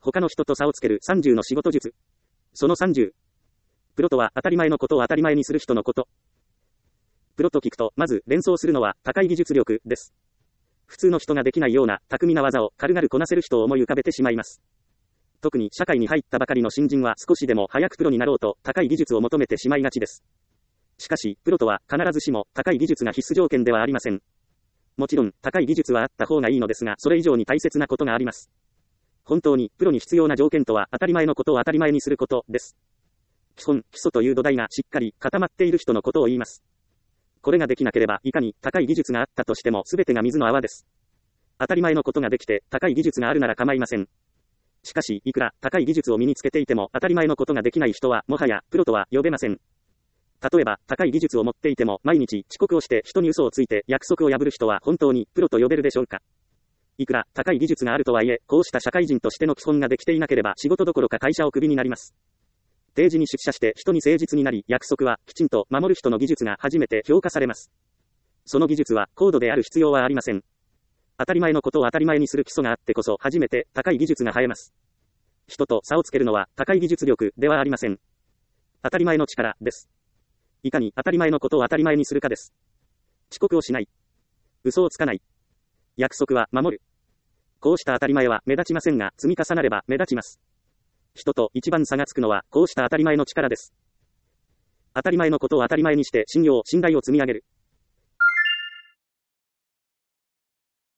他の人と差をつける30の仕事術。その30。プロとは当たり前のことを当たり前にする人のこと。プロと聞くと、まず連想するのは高い技術力です。普通の人ができないような巧みな技を軽々こなせる人を思い浮かべてしまいます。特に社会に入ったばかりの新人は少しでも早くプロになろうと高い技術を求めてしまいがちです。しかし、プロとは必ずしも高い技術が必須条件ではありません。もちろん、高い技術はあった方がいいのですが、それ以上に大切なことがあります。本当に、プロに必要な条件とは当たり前のことを当たり前にすることです。基礎という土台がしっかり固まっている人のことを言います。これができなければ、いかに高い技術があったとしても全てが水の泡です。当たり前のことができて、高い技術があるなら構いません。しかし、いくら高い技術を身につけていても当たり前のことができない人はもはやプロとは呼べません。例えば、高い技術を持っていても毎日遅刻をして人に嘘をついて約束を破る人は本当にプロと呼べるでしょうか。いくら高い技術があるとはいえ、こうした社会人としての基本ができていなければ仕事どころか会社をクビになります。定時に出社して人に誠実になり、約束はきちんと守る人の技術が初めて評価されます。その技術は高度である必要はありません。当たり前のことを当たり前にする基礎があってこそ初めて高い技術が生えます。人と差をつけるのは高い技術力ではありません。当たり前の力です。いかに当たり前のことを当たり前にするかです。遅刻をしない。嘘をつかない。約束は守る。こうした当たり前は目立ちませんが、積み重なれば目立ちます。人と一番差がつくのはこうした当たり前の力です。当たり前のことを当たり前にして信頼を積み上げる。